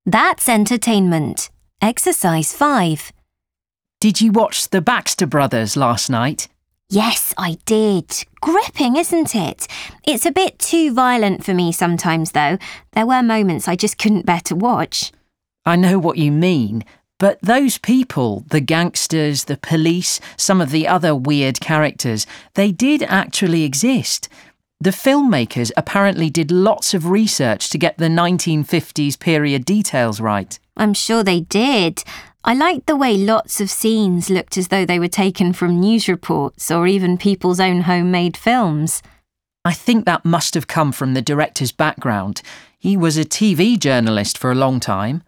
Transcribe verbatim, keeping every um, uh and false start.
That's entertainment. Exercise five. Did you watch The Baxter Brothers last night? Yes, I did. Gripping, isn't it? It's a bit too violent for me sometimes, though. There were moments I just couldn't bear to watch. I know what you mean, but those people, the gangsters, the police, some of the other weird characters, they did actually exist. The filmmakers apparently did lots of research to get the nineteen fifties period details right. I'm sure they did. I liked the way lots of scenes looked as though they were taken from news reports or even people's own homemade films. I think that must have come from the director's background. He was a T V journalist for a long time.